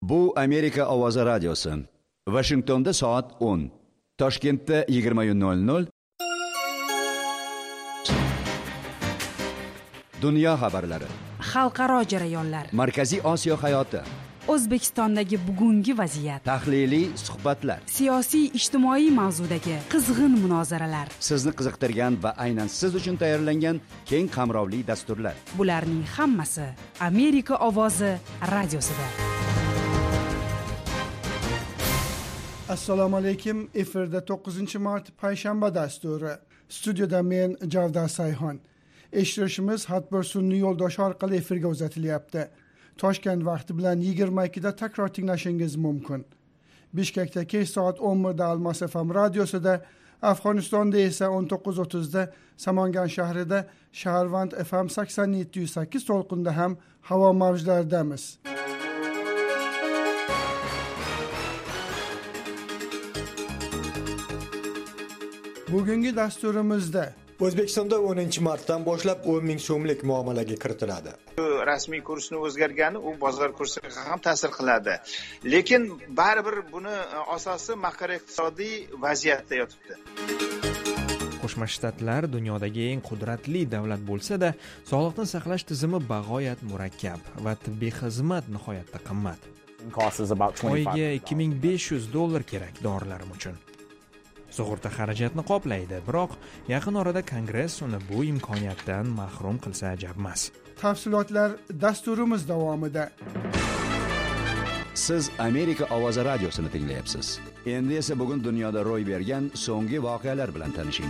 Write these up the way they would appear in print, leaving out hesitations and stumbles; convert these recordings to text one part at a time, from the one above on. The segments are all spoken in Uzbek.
Bu Amerika ovozi radiosi. Washingtonda soat 10, Toshkentda 20:00. Dunyo xabarlari, xalqaro jarayonlar, Markaziy Osiyo hayoti, O'zbekistondagi bugungi vaziyat, tahliliy suhbatlar, siyosiy ijtimoiy mavzudagi qizg'in munozaralar, sizni qiziqtirgan va aynan siz uchun tayyorlangan keng qamrovli dasturlar. Bularning hammasi Amerika ovozi radiosida. Assalomu alaykum. Efirda 9-mart payshanba dasturi. Studiyada men Javdar Sayxon. Eshitishimiz hatbir sun'iy yo'ldosh orqali efirga uzatilyapti. Toshkent vaqti bilan 22 da takror tinglashingiz mumkin. Bishkekda kech soat 11 da Almas FM radiosida, Afg'onistonda esa 19:30 da Samangan shahrida Shaharvand FM 87.8 to'lqinda ham havo mavjlaridamiz. Bugungi dasturimizda O'zbekistonda 10-martdan boshlab 10 ming so'mlik muomalaga kiritiladi. Rasmiy kursni o'zgargani u bozor kursiga ham ta'sir qiladi. Lekin baribir buni asosi makroiqtisodiy vaziyatda yotibdi. Qo'shma Shtatlar dunyodagi eng qudratli davlat bo'lsa-da, sog'liqni saqlash tizimi bag'oyat murakkab va tibbiy xizmat nihoyatda qimmat. Oyiga $2500 kerak dorilarim uchun. Sug'urta xarajatni qoplaydi, biroq yaqin orada Kongress uni bu imkoniyatdan mahrum qilsa ajab emas. Tafsilotlar dasturimiz davomida. Siz Amerika ovozi radiosini tinglayapsiz. Endi esa bugun dunyoda ro'y bergan so'nggi voqealar bilan tanishing.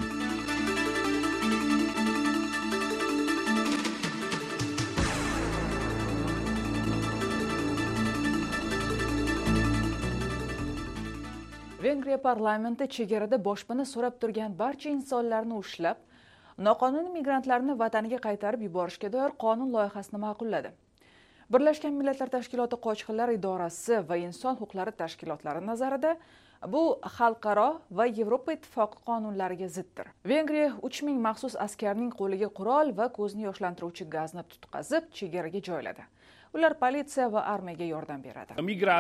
Vengriya parlamenti chegarada boshpana so'rab turgan barcha insonlarni ushlab, noqonuniy migrantlarni vataniga qaytarib yuborishga doir qonun loyihasini ma'qulladi. Birlashgan Millatlar Tashkiloti Qochqinlar idorasi va inson huquqlari tashkilotlari nazarida bu xalqaro va Yevropa ittifoqi qonunlariga ziddir. Vengriya 3000 maxsus askarning qo'liga qurol va ko'zni yoshlantiruvchi gazni tutqazib chegaraga joyladi. Ular politsiya va armiyaga yordam beradi.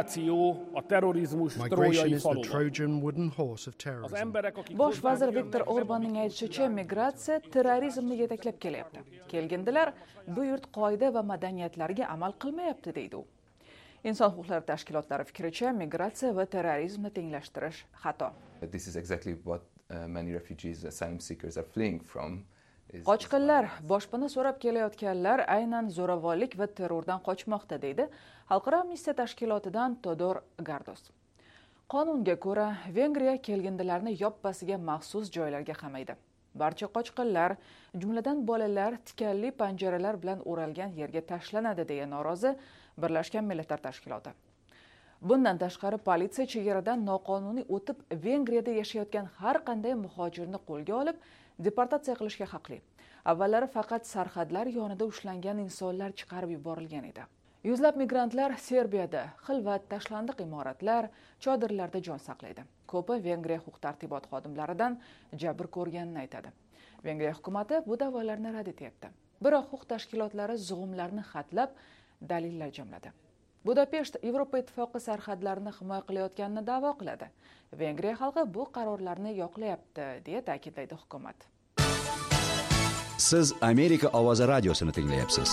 Bosh vazir Viktor Orbanning aytishicha, migratsiya terrorizmni yetaklab kelyapti. Kelgindilar bu yurt qoida va madaniyatlarga amal qilmayapti deydi u. Inson huquqlari tashkilotlari fikricha, migratsiya va terrorizmni tenglashtirish xato. This is exactly what many refugees, asylum seekers are fleeing from. Qochqinlar, boshpana so'rab kelayotganlar aynan zo'ravonlik va terrordan qochmoqda, deydi Xalqaro missiya tashkilotidan Todor Gardos. Qonunga ko'ra, Vengriya kelgindilarni yoppasiga maxsus joylarga qamaydi. Barcha qochqinlar, jumladan bolalar, tikanli panjaralar bilan o'ralgan yerga tashlanadi, deya norozi Birlashgan Millatlar Tashkiloti. Bundan tashqari, politsiya chegaradan noqonuniy o'tib Vengriyada yashayotgan har qanday muhojirni qo'lga olib, deportatsiya qilishga haqli. Avvallari faqat sarhadlar yonida ushlangan insonlar chiqarib yuborilgan edi. Yuzlab migrantlar Serbiyada xilvat, tashlandiq imoratlar, chodirlarda jon saqlaydi. Ko'pi Vengriya huquq-tartibot xodimlaridan jabr ko'rganini aytadi. Vengriya hukumatı bu da'volarni rad etyapti. Biroq huquq tashkilotlari zug'umlarni xatlab dalillar jamladi. Budapesht Yevropa ittifoqi sarhadlarini himoya qilayotganini da'vo qiladi. Vengriya xalqi bu qarorlarni yoqlayapti, deya ta'kidlaydi hukumat. Siz Amerika ovozi radiosini tinglayapsiz.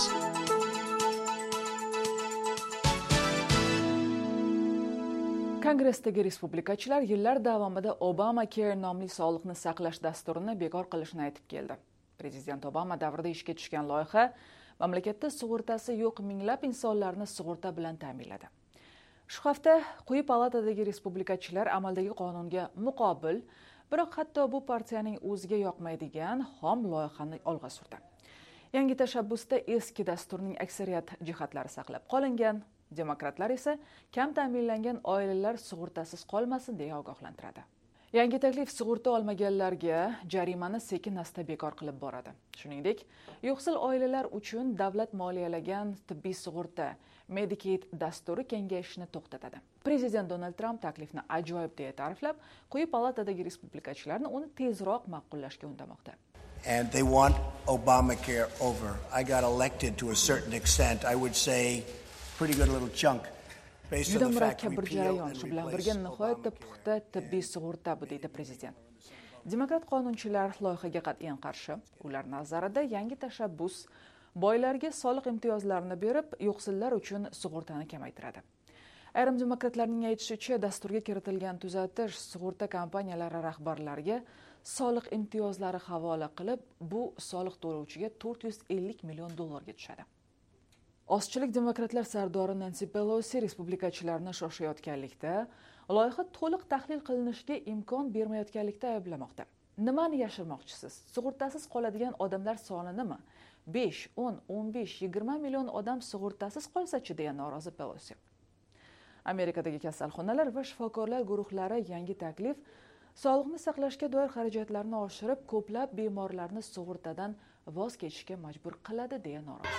Kongressdagi respublikachilar yillar davomida Obamacare nomli sog'liqni saqlash dasturini bekor qilishni aytib keldi. Prezident Obama davrida ishga tushgan loyiha mamlakatda sug'urtasi yo'q minglab insonlarni sug'urta bilan ta'minladi. Shu hafta quyi palatadagi respublikachilar amaldagi qonunga muqobil, biroq hatto bu partiyaning o'ziga yoqmaydigan xom loyihani olg'a surdi. Yangi tashabbusda eski dasturning aksariyat jihatlari saqlab qolingan, demokratlar esa kam ta'minlangan oilalar sug'urtasiz qolmasin deya ogohlantiradi. Yangi taklif sug'urta olmaganlarga jarimani sekin-asta bekor qilib boradi. Shuningdek, yo'qsil oilalar uchun davlat moliyalagan tibbiy sug'urta Medicaid dasturi kengayishini to'xtatadi. Prezident Donald Trump taklifni ajoyib deya ta'riflab, quyi palatadagi respublikachilarni uni tezroq ma'qullashga undamoqda. And they want Obamacare over. I got elected to a certain extent, I would say pretty good little chunk Juda murakkab bir jarayon, shu bilan birga nihoyatda puxta tibbiy sug'urta bu deydi prezident. Demokrat qonunchilar loyihaga qat'iyan qarshi. Ular nazarida yangi tashabbus boylarga soliq imtiyozlarini berib, yo'qsillar uchun sug'urtani kamaytiradi. Ayrim demokratlarning aytishicha, dasturga kiritilgan tuzatish sug'urta kompaniyalari rahbarlariga soliq imtiyozlari havola qilib, bu soliq to'lovchiga $450 million tushadi. Ozchilik demokratlar sardori Nancy Pelosi respublikachilarni shoshayotganlikda, loyiha to'liq tahlil qilinishiga imkon bermayotganlikda ayblamoqda. Nimani yashirmoqchisiz? Sug'urtasiz qoladigan odamlar sonini 5, 10, 15, 20 million odam sug'urtasiz qolsa-chi deya norozi Pelosi. Amerikadagi kasalxonalar va shifokorlar guruhlari yangi taklif sog'liqni saqlashga doir xarajatlarni oshirib, ko'plab bemorlarni sug'urtadan voz kechishga majbur qiladi deya norozi.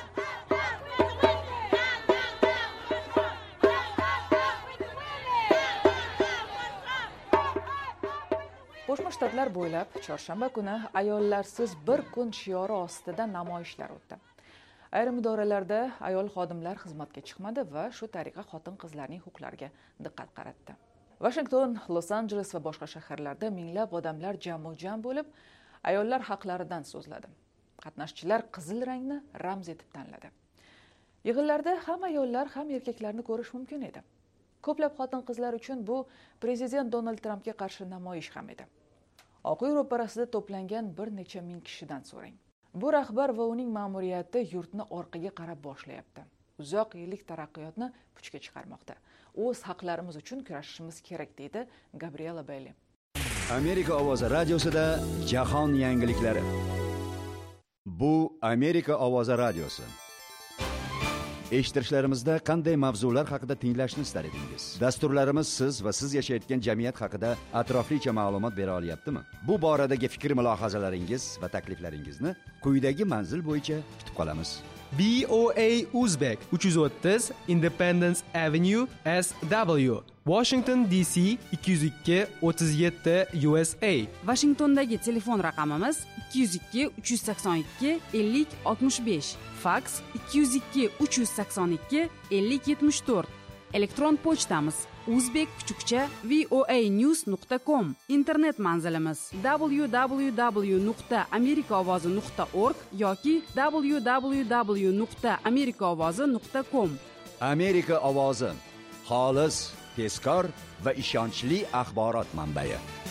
Qo'shma Shtatlar bo'ylab chorshanba kuni ayollarsiz bir kun shiori ostida namoyishlar o'tdi. Ayrim idoralarda ayol xodimlar xizmatga chiqmadi va shu tariqa xotin-qizlarning huquqlariga diqqat qaratdi. Washington, Los Angeles va boshqa shaharlarda minglab odamlar jam bo'lib, ayollar haqlaridan so'zladi. Qatnashchilar qizil rangni ramz etib tanladi. Yig'inlarda ham ayollar, ham erkaklarni ko'rish mumkin edi. Ko'plab xotin-qizlar uchun bu prezident Donald Trampga qarshi namoyish ham edi. Oq uy ro'parasida to'plangan bir necha ming kishidan so'rang. Bu rahbar va uning ma'muriyati yurtni orqaga qarab boshlayapti. Uzoq yillik taraqqiyotni puchga chiqarmoqda. O'z haqlarimiz uchun kurashishimiz kerak deydi Gabriela Bailey. Amerika ovozi radiosida jahon yangiliklari. Bu Amerika ovozi radiosi. Eshittirishlarimizda qanday mavzular haqida tinglashni istar edingiz? Dasturlarimiz siz va siz yashayotgan jamiyat haqida atroflicha ma'lumot bera olyaptimi? Bu boradagi fikr-mulohazalaringiz va takliflaringizni quyidagi manzil bo'yicha kutib qolamiz. BOA Uzbek 330 Independence Avenue SW, Washington DC 202 37 USA. Washingtondagi telefon raqamimiz 202 382 50 65, faks 202 382 50 74. Elektron pochtamiz uzbek_voanews.com. Internet manzilimiz www.amerikaovozi.org yoki www.amerikaovozi.com. Amerika ovozi, xolis, tezkor va ishonchli axborot manbai.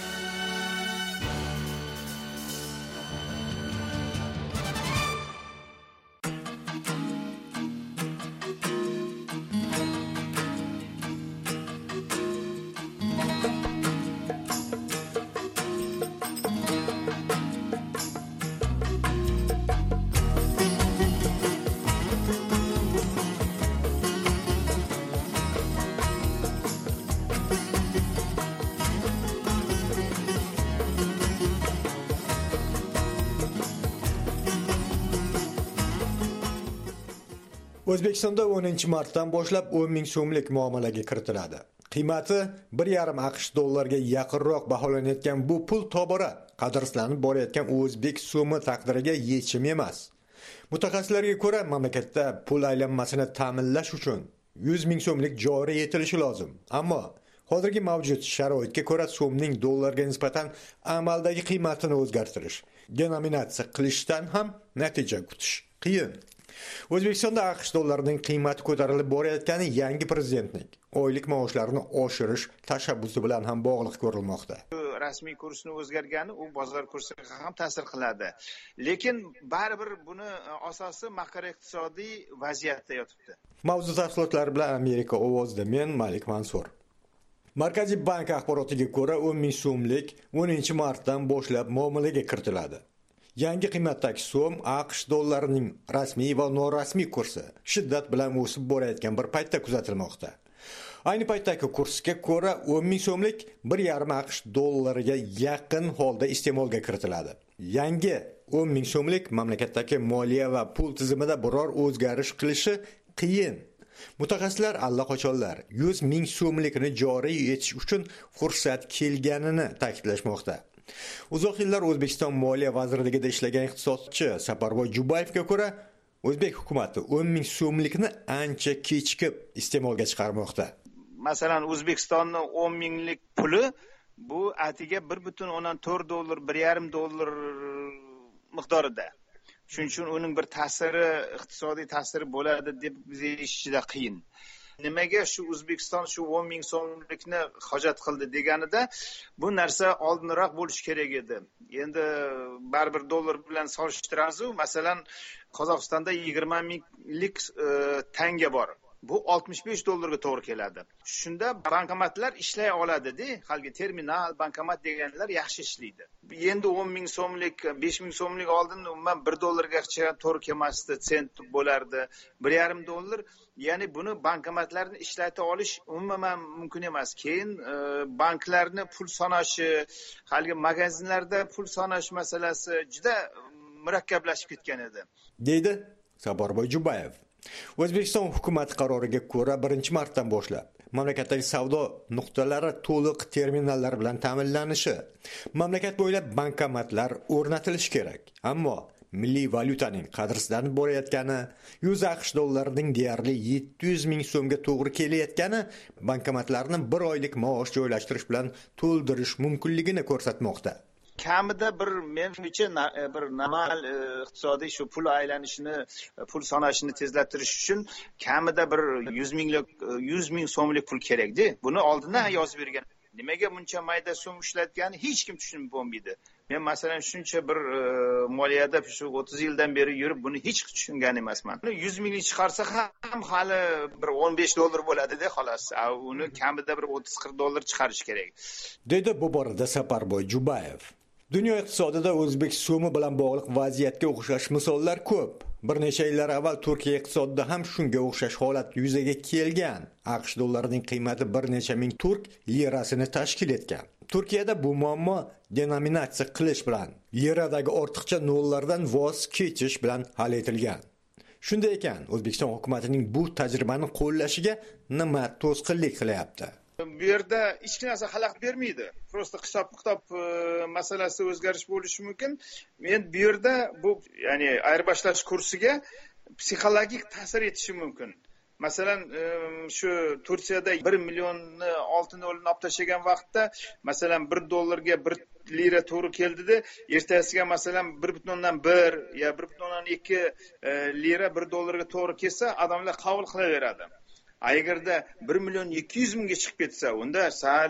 O'zbekistonda 10-martdan boshlab 10 ming so'mlik muomalaga kiritiladi. Qiymati 1,5 AQSh dollarga yaqinroq baholanayotgan bu pul tobora qadrsizlanib borayotgan o'zbek so'mi taqdiriga yechim emas. Mutaxassislarga ko'ra, mamlakatda pul aylanmasini ta'minlash uchun 100 ming so'mlik joriy etilishi lozim. Ammo hozirgi mavjud sharoitga ko'ra so'mning dollarga nisbatan amaldagi qiymatini o'zgartirish, denominatsiya qilishdan ham natija kutish qiyin. O'zbekistonda AQSh dollarining qiymati ko'tarilib borayotgani yangi prezidentning oylik maoshlarini oshirish tashabbusi bilan ham bog'liq ko'rilmoqda. Rasmiy kursni o'zgargani u bozor kursiga ham ta'sir qiladi. Lekin baribir buni asosi makroiqtisodiy vaziyatda yotibdi. Mavzu tafsilotlari bilan Amerika ovozida men Malik Mansur. Markaziy bank axborotiga ko'ra 10 ming so'mlik 10-martdan boshlab muomalaga kiritiladi. Yangi qiymatdagi so'm AQSh dollarining rasmiy va norasmiy kursi shiddat bilan o'sib borayotgan bir paytda kuzatilmoqda. Ayni paytdagi kursga ko'ra 10 ming so'mlik 1,5 AQSh dollariga yaqin holda iste'molga kiritiladi. Yangi 10 ming so'mlik mamlakatdagi moliya va pul tizimida biror o'zgarish qilishi qiyin. Mutaxassislar allaqachonlar 100 ming so'mlikni joriy etish uchun fursat kelganini ta'kidlashmoqda. Uzoq yillar O'zbekiston Moliya vazirligida ishlagan iqtisodchi Saparboy Jubayevga ko'ra, O'zbek hukumatı 10 ming so'mlikni ancha kechikib iste'molga chiqarmoqda. masalan O'zbekistonning 10 minglik puli bu atiga $1.4, $1.5 miqdorida. Shuning uchun uning bir ta'siri, iqtisodiy ta'siri bo'ladi deb biz eshitishda qiyin. Nimaga shu O'zbekiston shu 10 ming so'mlikni hojat qildi deganida, bu narsa oldinroq bo'lishi kerak edi. Endi baribir dollar bilan solishtiramiz. Masalan, Qozog'istonda 20 minglik tanga bor. Bu $65 ga to'g'ri keladi. Shunda bankomatlar ishlay oladi-da, haligi terminal, bankomat deganlar yaxshi ishlaydi. Endi 10 ming so'mlik, 5 ming so'mlik oldin umuman $1 gacha to'g'ri kelmasdi, sent bo'lardi, $1.5. Ya'ni buni bankomatlarni ishlata olish umuman mumkin emas. Keyin banklarni pul sanashi, haligi magazinlarda pul sanash masalasi juda murakkablashib ketgan edi, deydi Saparboy Jubayev. O'zbekiston hukumati qaroriga ko'ra 1-martdan boshlab mamlakatdagi savdo nuqtalari to'liq terminallar bilan ta'minlanishi, mamlakat bo'ylab bankomatlar o'rnatilishi kerak. Ammo milliy valyutaning qadrsizlanib borayotgani, $100 dollarining deyarli 700 ming so'mga to'g'ri kelayotgani bankomatlarni bir oylik maosh joylashtirish bilan to'ldirish mumkinligini ko'rsatmoqda. Kamida menimcha bir normal iqtisodiy shu pul aylanishini, pul sanashini tezlashtirish uchun kamida bir 100 ming so'mlik pul kerak-da. Buni oldindan yozib bergan. Nimaga buncha mayda so'm ishlatgani hech kim tushunib bo'lmaydi. Men masalan shuncha bir moliyada shu 30 yildan beri yurib buni hech tushungan emasman. 100 mingni chiqarsa ham hali bir $15 bo'ladi-da, xolos. Uni kamida bir $30-40 chiqarish kerak. Dedi bu borada Saparboy Jubayev. Dunyo iqtisodida o'zbek so'mi bilan bog'liq vaziyatga o'xshash misollar ko'p. Bir necha yillar avval Turkiya iqtisodida ham shunga o'xshash holat yuzaga kelgan. AQSh dollarining qiymati bir necha ming turk lirasini tashkil etgan. Turkiyada bu muammo denominatsiya qilish bilan, liradagi ortiqcha nollardan voz kechish bilan hal etilgan. Shunday ekan, O'zbekiston hukumatining bu tajribani qo'llashiga nima to'sqinlik qilyapti? Bu yerda hech narsa xalaqit bermaydi. Prosta hisob-kitob masalasi o'zgarish bo'lishi mumkin. Men bu yerda bu, ya'ni ayirboshlash kursiga psixologik ta'sir etishi mumkin. Masalan, shu Turkiyada 1 millionni oltin olib tashlagan vaqtda, masalan, $1 ga 1 lira to'g'ri keldida, ertasiga masalan 1.1 ya 1.2 lira $1 ga to'g'ri kelsa, odamlar qabul qilaveradi. Agarda 1.200 mingga chiqib ketsa, unda sal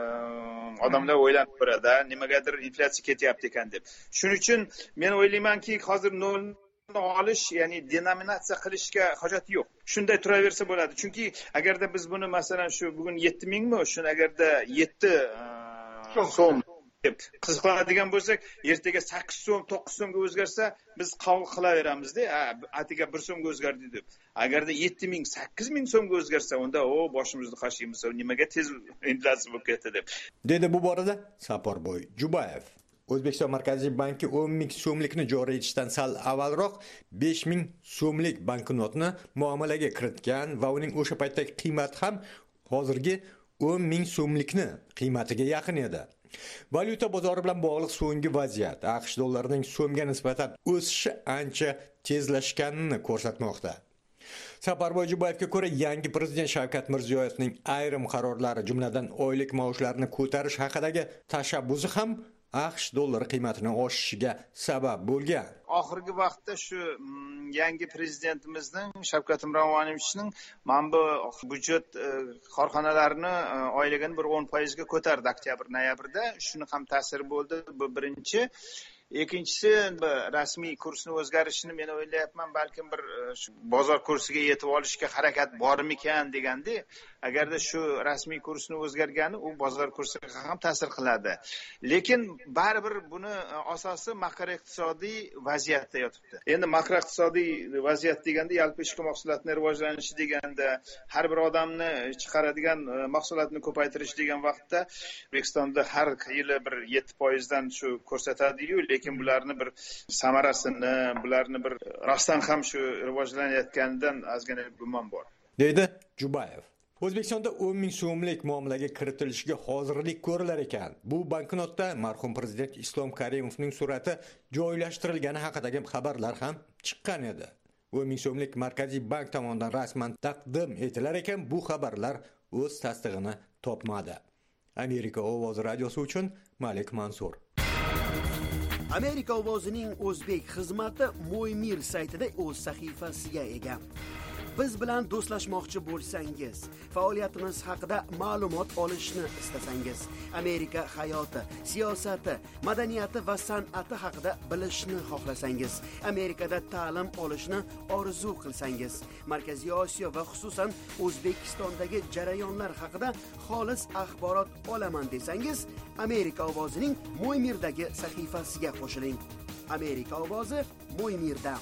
odamlar o'ylanib ko'radi, nimagadir inflyatsiya ketyapti ekan deb. Shuning uchun men o'ylaymanki, hozir nolni olish, ya'ni denominatsiya qilishga hojat yo'q. Shunday turaversa bo'ladi. Chunki agarda biz buni masalan shu bugun 7 mingmi, shuni agarda 7 so'm deb qiziqadigan bo'lsak, ertaga 8 so'm, 9 so'mga o'zgarsa, biz qabul qilaveramiz-da, atiga 1 so'mga o'zgardi deb. Agarda 7 ming, 8 ming so'mga o'zgarsa, unda boshimizni qashiymiz, nimaga tez inflyatsiya bo'lib ketdi deb. Dedi bu borada Saparboy Jubayev. O'zbekiston Markaziy banki 10 ming so'mlikni joriy etishdan sal avvalroq 5 ming so'mlik banknotni muomalaga kiritgan va uning o'sha paytdagi qiymati ham hozirgi 10 ming so'mlikni qiymatiga yaqin edi. Valyuta bozori bilan bog'liq so'nggi vaziyat AQSh dollarining so'mga nisbatan o'sishi ancha tezlashganini ko'rsatmoqda. Saparboy Jubayevga ko'ra, yangi prezident Shavkat Mirziyoyevning ayrim qarorlari, jumladan oylik maoshlarni ko'tarish haqidagi tashabbusi ham AQSh dollari qiymatining oshishiga sabab bo'lgan. Oxirgi vaqtda shu yangi prezidentimizning Shavkat Miromonovichning mana bu byudjet korxonalarini oyligini bir 10% ga ko'tardi oktyabr-noyabrda. Shuni ham ta'siri bo'ldi. Bu birinchi. Ikkinchisi, rasmiy kursni o'zgarishini men o'ylayapman, balkim bir bozor kursiga yetib olishga harakat bormikan deganda, agarda shu rasmiy kursni o'zgargani, u bozor kursiga ham ta'sir qiladi. Lekin baribir buni asosi makroiqtisodiy vaziyatda yotibdi. Endi makroiqtisodiy vaziyat deganda yalpi ichki mahsulotning rivojlanishi deganda, har bir odamni chiqaradigan mahsulotni ko'paytirish degan vaqtda O'zbekistonda har yili bir 7% dan shu ko'rsatadi-yu, lekin bularni bir samarasini, bularni bir rostdan ham shu rivojlanayotganidan ozgina gumon bor. Deydi Jubayev. O'zbekistonda 10 ming so'mlik muomalaga kiritilishiga hozirlik ko'rilar ekan. Bu banknotda marhum prezident Islom Karimovning surati joylashtirilgani haqidagi xabarlar ham chiqqan edi. 10 ming so'mlik Markaziy bank tomonidan rasman taqdim etilar ekan, bu xabarlar o'z tasdig'ini topmadi. Amerika ovozi radiosi uchun Malik Mansur. Amerika ovozining o'zbek xizmati Mo'ymir saytida o'z sahifasiga ega. Biz bilan do'stlashmoqchi bo'lsangiz, faoliyatimiz haqida ma'lumot olishni istasangiz, Amerika hayoti, siyosati, madaniyati va san'ati haqida bilishni xohlasangiz, Amerikada ta'lim olishni orzu qilsangiz, Markaziy Osiyo va xususan O'zbekistondagi jarayonlar haqida xolis axborot olaman desangiz, Amerika ovozining Mo'ymirdagi sahifasiga qo'shiling. Amerika ovozi Mo'ymirda.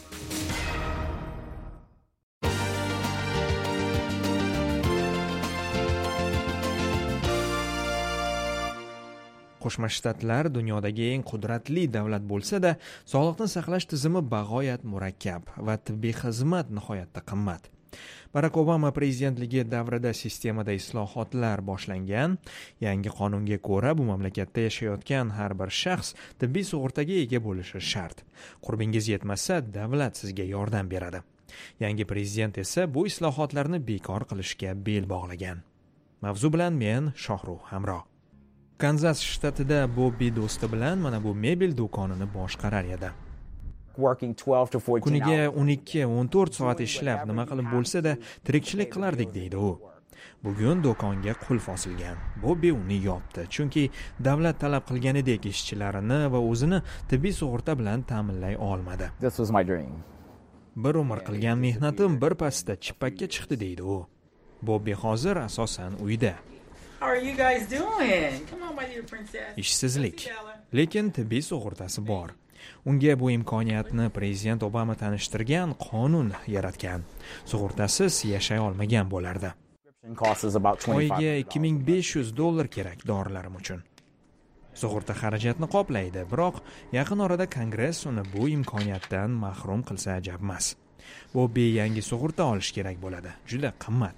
Qo'shma Shtatlar dunyodagi eng qudratli davlat bo'lsa-da, sog'liqni saqlash tizimi bag'oyat murakkab va tibbiy xizmat nihoyatda qimmat. Barack Obama prezidentligi davrida sistemada islohotlar boshlangan. Yangi qonunga ko'ra bu mamlakatda yashayotgan har bir shaxs tibbiy sug'urtaga ega bo'lishi shart. Qurbingiz yetmasa, davlat sizga yordam beradi. Yangi prezident esa bu islohotlarni bekor qilishga bel bog'lagan. Mavzu bilan men Shohruh Hamro. Kanzas shtatida Bobbi do'sti bilan mana bu mebel do'konini boshqarar edi. Kuniga 12-14 soat ishlab nima qilib bo'lsa-da tirikchilik qilardik deydi u. Bugun do'konga qulf osilgan. Bobbi uni yopdi, chunki davlat talab qilganidek ishchilarini va o'zini tibbiy sug'urta bilan ta'minlay olmadi. Bir umr qilgan mehnatim bir pasda chippakka chiqdi deydi u. Bobbi hozir asosan uyda. Ishsizlik, lekin tibbiy sug'urtasi bor. Unga bu imkoniyatni prezident Obama tanishtirgan, qonun yaratgan. Sug'urtasiz yashay olmagan bo'lardi. Oyiga $2500 kerak dorilarim uchun. Sug'urta xarajatni qoplaydi, biroq yaqin orada Kongress uni bu imkoniyatdan mahrum qilsa ajab emas. Bobbi yangi sug'urta olish kerak bo'ladi. Juda qimmat.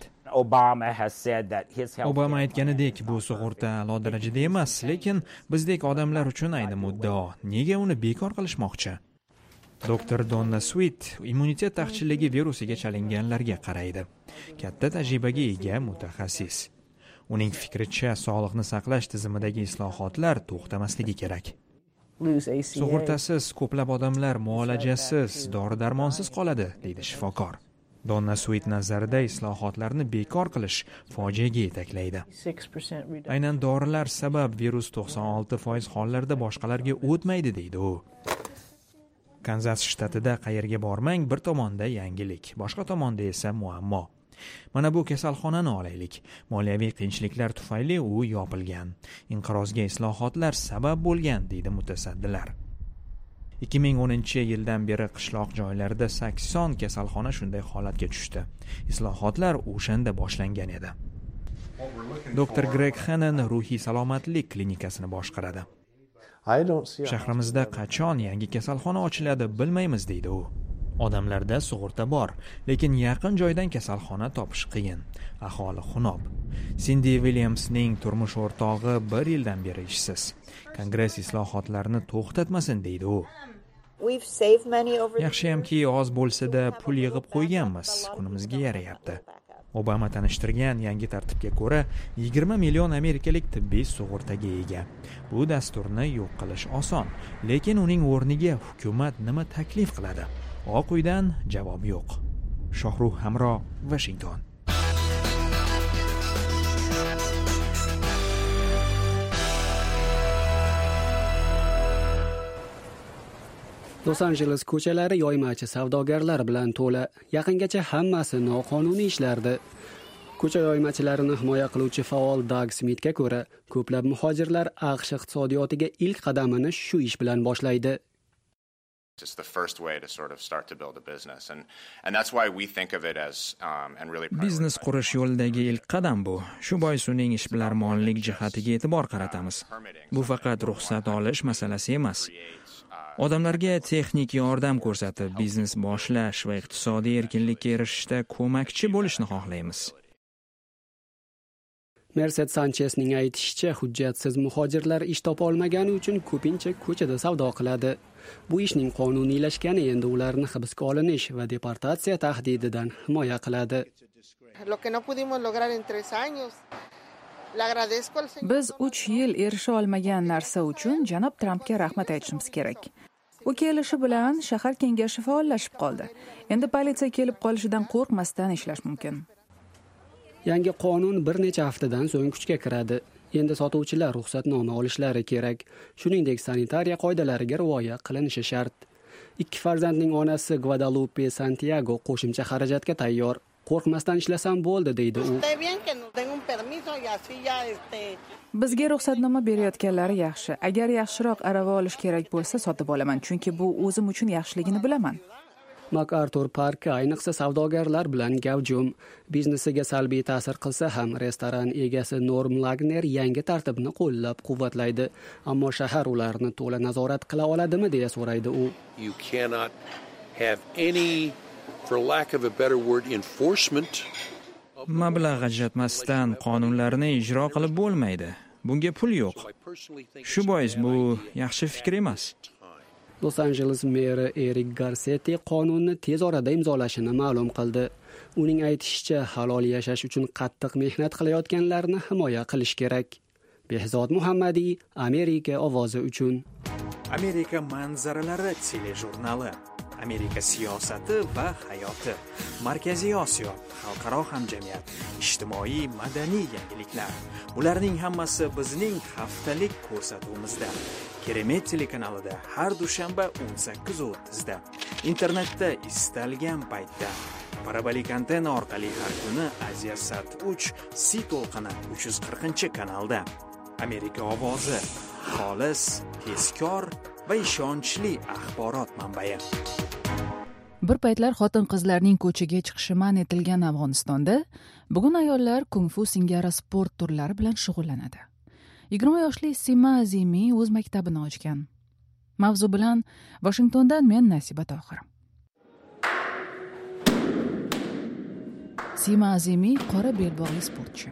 Obama aytganidek, bu sug'urta a'lo darajada emas, lekin bizdek odamlar uchun ayni muddao. Nega uni bekor qilishmoqchi? Dr. Donna Sweet immunitet taqchilligi virusiga chalinganlarga qaraydi. Katta tajribaga ega mutaxassis. Uning fikricha, sog'liqni saqlash tizimidagi islohotlar to'xtamasligi kerak. Sug'urtasiz ko'plab odamlar muolajasiz, dori-darmonsiz qoladi, deydi shifokor. Donna Sweet nazarida islohotlarni bekor qilish fojiaga yetaklaydi. Aynan dorilar sabab virus 96% hollarda boshqalarga o'tmaydi, deydi u. Kanzas shtatida qayerga bormang, bir tomonda yangilik, boshqa tomonda esa muammo. Mana bu kasalxonani olaylik. Moliyaviy qiyinchiliklar tufayli u yopilgan. Inqirozga islohotlar sabab bo'lgan, deydi mutasaddilar. 2010-yildan beri qishloq joylarda 80 kasalxona shunday holatga tushdi. Islohotlar o'shanda boshlangan edi. Dr. Greg Hannon ruhiy salomatlik klinikasini boshqaradi. Shahrimizda qachon yangi kasalxona ochiladi bilmaymiz, deydi u. Odamlarda sug'urta bor, lekin yaqin joydan kasalxona topish qiyin. Aholi xunob. Cindy Williamsning turmush o'rtog'i 1 yildan beri ishsiz. Kongress islohotlarni to'xtatmasin, deydi u. Yaxshiyamki oz bo'lsa-da pul yig'ib qo'yganmiz, kunimizga yarayapti. Obama tanishtirgan yangi tartibga ko'ra 20 million amerikalik tibbiy sug'urtaga ega. Bu dasturni yo'q qilish oson, lekin uning o'rniga hukumat nima taklif qiladi? Oq uydan javob yo'q. Shohruh Hamro, Washington. Los Angeles ko'chalari yoymachi savdogarlar bilan to'la. Yaqingacha hammasi noqonuniy ishlardi. Ko'cha yoymachilarini himoya qiluvchi faol Doug Smithga ko'ra, ko'plab muhojirlar AQSh iqtisodiyotiga ilk qadamini shu ish bilan boshlaydi. It's the first way to sort of start to build a business, and that's why we think of it as and really biznes qurish yo'lidagi ilk qadam bu. Shu bois uning ishbilarmonlik jihatiga e'tibor qaratamiz. Bu faqat ruxsat olish masalasi emas. Odamlarga texnik yordam ko'rsatib, biznes boshlash va iqtisodiy erkinlikka erishishda ko'makchi bo'lishni xohlaymiz. Merced Sanchezning aytishicha, hujjatsiz muhojirlar ish topa olmagani uchun ko'pincha ko'chada savdo qiladi. Bu ishning qonuniylashgani endi ularni hibsga olinish va deportatsiya tahdididan himoya qiladi. Biz 3 yil erisha olmagan narsa uchun janob Trampga rahmat aytishimiz kerak. U kelishi bilan shahar kengashi faollashib qoldi. Endi politsiya kelib qolishidan qo'rqmasdan ishlash mumkin. Yangi qonun bir necha haftadan so'ng kuchga kiradi. Endi sotuvchilar ruxsatnoma olishlari kerak. Shuningdek, sanitariya qoidalariga rioya qilinishi shart. 2 farzandning onasi Guadalupe Santiago qo'shimcha xarajatga tayyor. Qo'rqmasdan ishlasam bo'ldi, deydi u. Bizga ruxsatnoma berayotganlari yaxshi. Agar yaxshiroq arava olish kerak bo'lsa, sotib olaman, chunki bu o'zim uchun yaxshiligini bilaman. MacArthur parki ayniqsa savdogarlar bilan gavjum. Biznesiga salbiy ta'sir qilsa ham restoran egasi Norm Lagner yangi tartibni qo'llab-quvvatlaydi, ammo shahar ularni to'la nazorat qila oladimi deya so'raydi u. You cannot have any, for lack of a better word, enforcement. Mablag' ajratmasdan qonunlarni ijro qilib bo'lmaydi. Bunga pul yo'q. Shu bois bu yaxshi fikr emas. Los Angeles meri Eric Garcetti qonunni tez orada imzolashini ma'lum qildi. Uning aytishicha, halol yashash uchun qattiq mehnat qilayotganlarni himoya qilish kerak. Behzod Muhammadiy, Amerika ovozi uchun. Amerika manzaralari telejurnali. Amerika siyosati va hayoti. Markaziy Osiyo, xalqaro hamjamiyat, ijtimoiy madaniy yangiliklar. Bularning hammasi bizning haftalik ko'rsatuvimizda. Keremet telekanalida har dushanba 18:30 da. Internetda istalgan paytda. Parabolik antena orqali har kuni Aziya Sat 3 C to'lqini 340-kanalda. Amerika ovozi, xolis, tezkor va ishonchli axborot manbai. Bir paytlar xotin-qizlarning ko'chaga chiqishi man etilgan Afg'onistonda bugun ayollar kung-fu singari sport turlari bilan shug'ullanadi. 20 yoshli Sima Azimi o'z maktabini ochgan. Mavzu bilan Washingtondan men Nasiba Tohir. Sima Azimi qora belbog'li sportchi.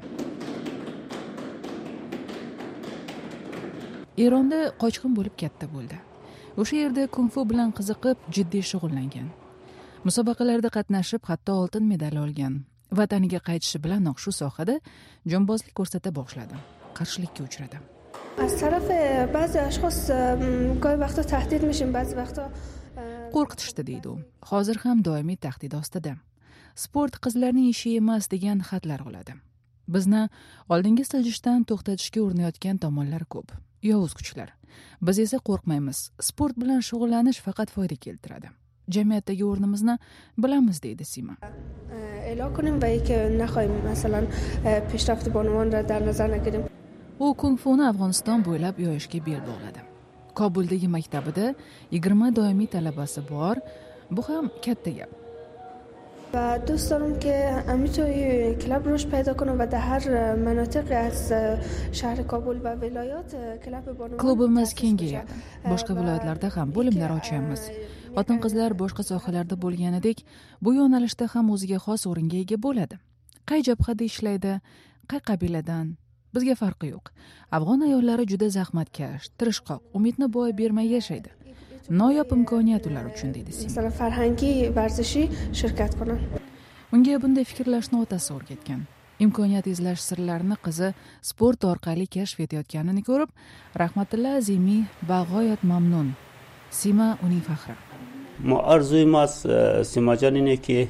Eronda qochqin bo'lib katta bo'ldi. O'sha yerda kung-fu bilan qiziqib, jiddiy shug'ullangan. Musobaqalarda qatnashib, hatto oltin medal olgan. Vataniga qaytishi bilanoq shu sohada jonbozlik ko'rsata boshladi. qarshilikka uchradi. از طرف بعضی اشخاص گاهی وقتا تهدید میشیم بعضی وقتا qo'rqitishdi deydi u. Hozir ham doimiy tahdid ostida. Sport qizlarning ishi emas degan xatlar oladi. Bizni oldingi siljishdan to'xtatishga urinayotgan tomonlar ko'p. Yovuz kuchlar. Biz esa qo'rqmaymiz. Sport bilan shug'ullanish faqat foyda keltiradi. Jamiyatdagi o'rnimizni bilamiz deydi Sima. e'lon کنیم و اینکه نخواهیم مثلا پیشرفت بانوان را در نظر نگیریم. U kung-funi Afg'oniston bo'ylab yoyishga bel bog'ladi. Kobuldagi maktabida 20 doimiy talabasi bor. Bu ham katta gap. و دوست دارم که همینطوری کلاب روش پیدا کنم و در هر مناطقی از شهر کابل و ولایات کلاب بانوان Klubimiz kengayadi. Boshqa viloyatlarda ham bo'limlar ochamiz. Xotin-qizlar boshqa sohalarda bo'lganidek, bu yo'nalishda ham o'ziga xos o'ringa ega bo'ladi. Qay jabhada ishlaydi, qay qabiladan, bizga farqi yo'q. Afg'on ayollari juda zahmatkash, tirishqoq, umidni boy bermay yashaydi. Noyob imkoniyat ular uchun deydi Sima. مثلا فرهنگی ورزشی شرکت کنن. Unga bunday fikrlashni otasi o'rgatgan. Imkoniyat izlash sirlarini qizi sport orqali kashf etayotganini ko'rib, Rahmatilla Azimiy bag'oyat mamnun. Sima uning faxri. ما آرزوی ما سیما جان اینه که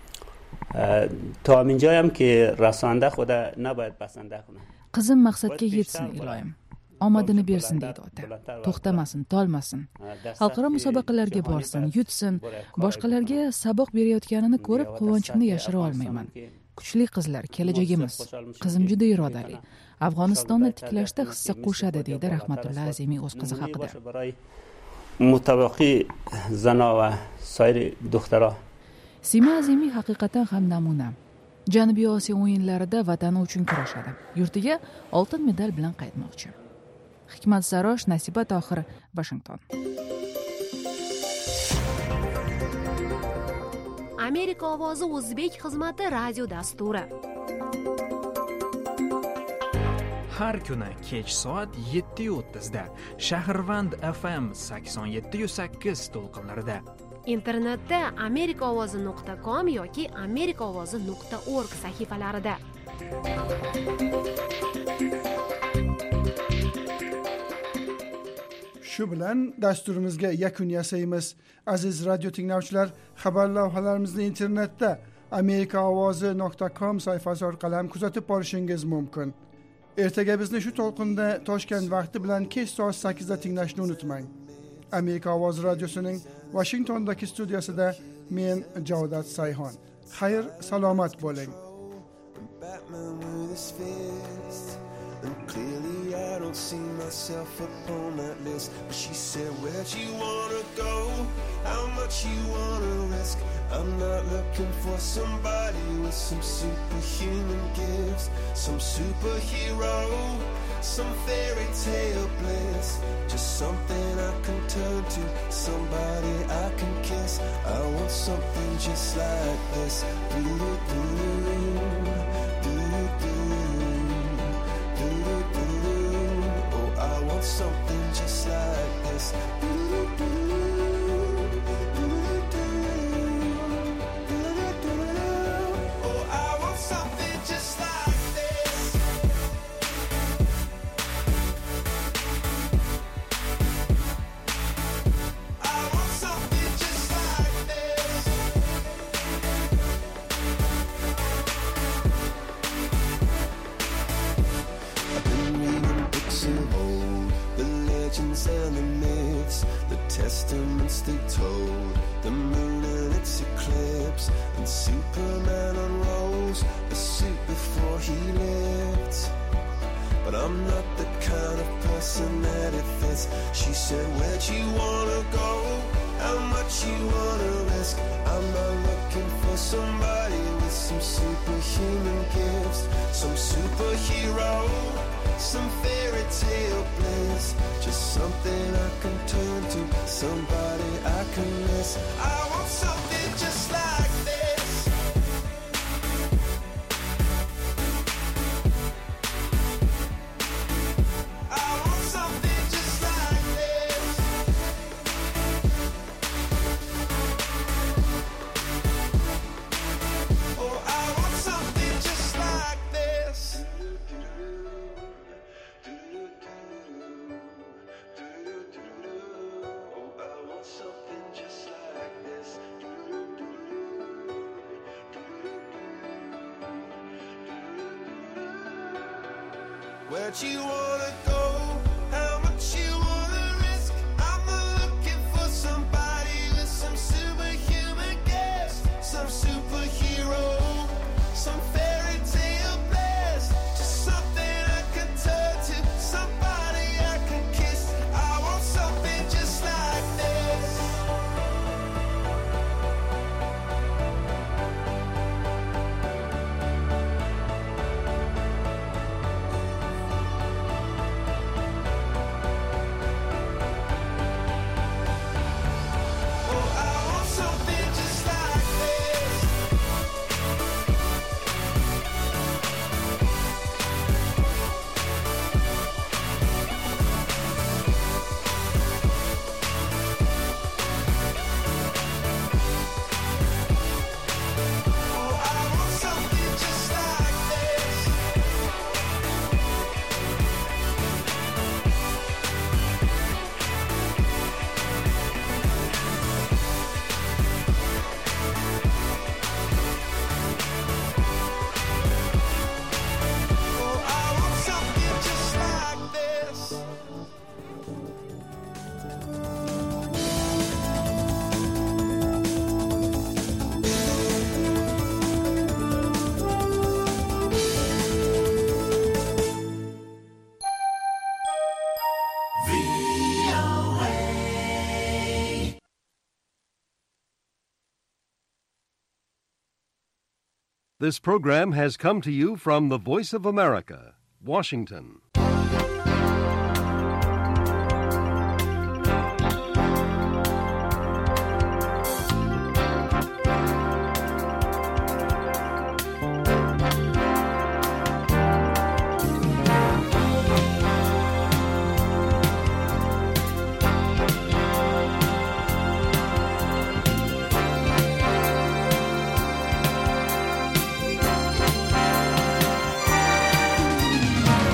تا اینجایم که رسانده خود نباید بسنده کنه. Qizim maqsadga yetsin iloyim. Omadini bersin deydi ota. To'xtamasin, tolmasin. Xalqaro musobaqalarga borsin, yutsin. Boshqalarga saboq berayotganini ko'rib quvonchimni yashira olmayman. Kuchli qizlar kelajagimiz. Qizim juda irodali. Afg'onistonni tiklashda hissa qo'shadi deydi Rahmatilla Azimiy o'z qizi haqida. مطابقی زنا و سایر دخترها. Sima Azimiy haqiqatan ham namuna. Janubiy Osiyo o'yinlarida vatani uchun kurashadi. Yurtiga oltin medal bilan qaytmoqchi. Hikmat Sarosh, Nasiba Tohir, Washington. Amerika ovozi o'zbek xizmati radio dasturi. har kuni kech soat 7:30 da Shahrvand FM 87.8 to'lqinlarida. Internetda amerikaovozi.com yoki amerikaovozi.org sahifalarida. Shu bilan dasturimizga yakun yasaymiz. Aziz radio tinglovchilar, xabar lavhalarimizni internetda amerikaovozi.com sayfasi orqali ham kuzatib borishingiz mumkin. Ertaga bizni shu to'lqinda Toshkent vaqti bilan kech soat 8 da tinglashni unutmang. Amerika Ovozi radiosining Washingtondagi studiyasida men Javdat Sayhon. Xayr, salomat bo'ling. And clearly I don't see myself upon that list. But she said, where'd you wanna go? How much you wanna risk? I'm not looking for somebody with some superhuman gifts, some superhero, some fairy tale bliss. Just something I can turn to, somebody I can kiss. I want something just like this. Something just like this. Oh, I want something just like this. I want something just like this. I've been reading books of old, the legends and the myths, the testaments they told, the moon and its eclipse, and Superman unrolls the suit before he lived. But I'm not the kind of person that it fits. She said, where'd you wanna go? How much you wanna risk? I'm not looking for somebody with some superhuman gifts, some superhero, some fairy tale bliss. Just something I can turn to, somebody I can miss. I want something just like this. I want something just like this. Oh, I want something just like this. Where'd you wanna go? How much you wanna risk? I'm not looking for somebody with some superhuman gifts, some superhero, some fairy tale bliss. Just something I can turn to, somebody I can kiss. I want something just like this. This program has come to you from the Voice of America, Washington.